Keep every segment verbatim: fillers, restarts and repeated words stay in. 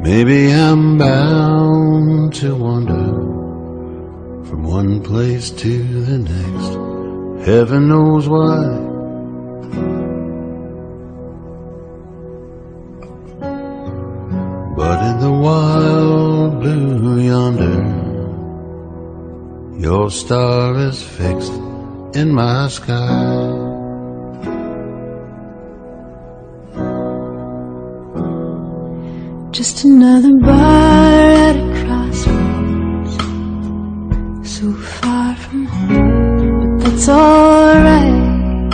Maybe I'm bound to wander from one place to the next. Heaven knows why. But in the wild blue yonder, your star is fixed in my sky. Just another bar at a crossroads, so far from home, but that's alright.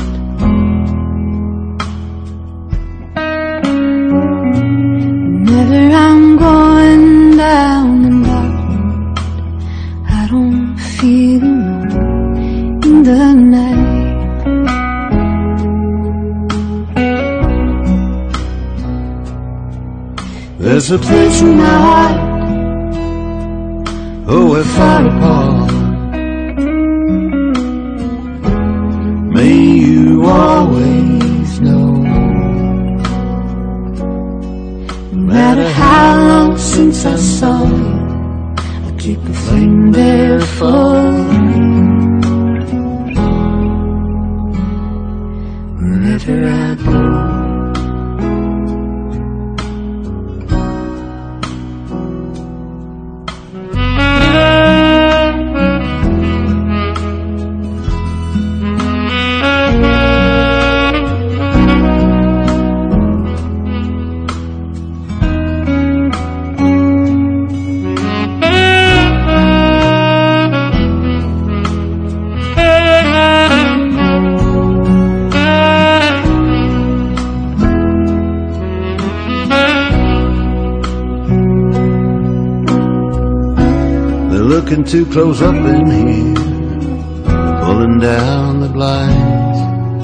Whenever I'm going down the dark road, I don't feel alone in the night. There's a place in my heart, oh, we're far apart. May you always know, no matter how long since I saw you, I keep a flame there for you. Wherever I go, looking too close up in here, pulling down the blinds,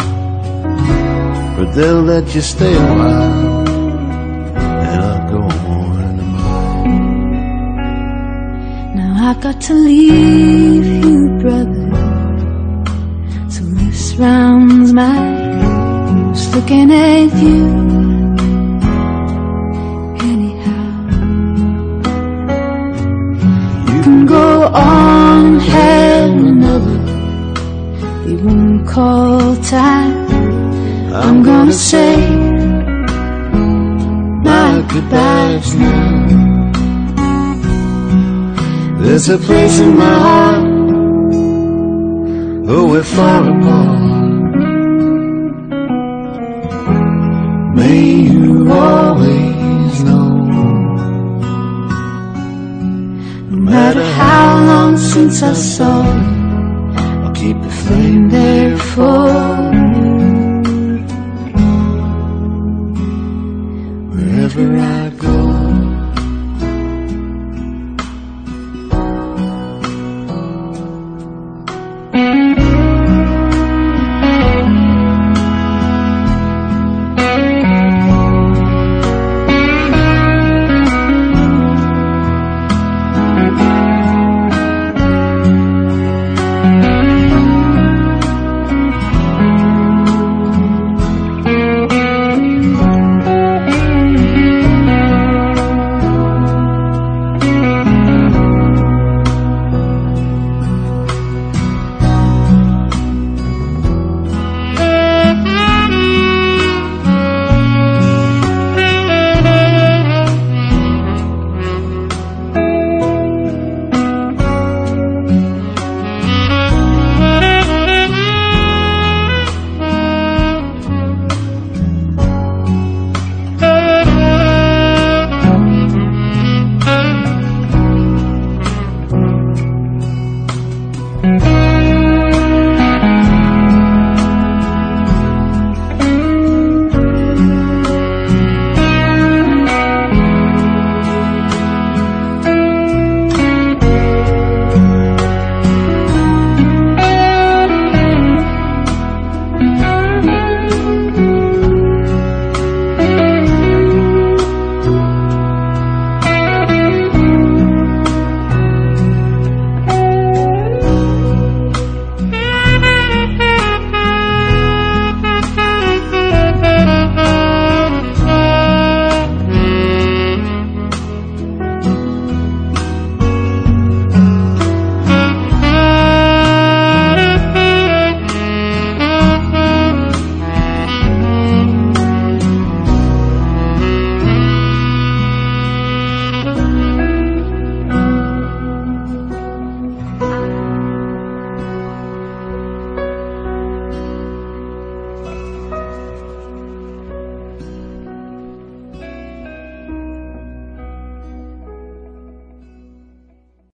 but they'll let you stay a while, and I'll go on in mine. Now I've got to leave you, brother, so this round's mine, just looking at you. Go on, have another, they won't call time. I'm gonna say my goodbyes now. There's a place in my heart, oh, we're far apart. May you always know, no matter how long since I saw you, I'll keep the flame there for you. Wherever I go, you.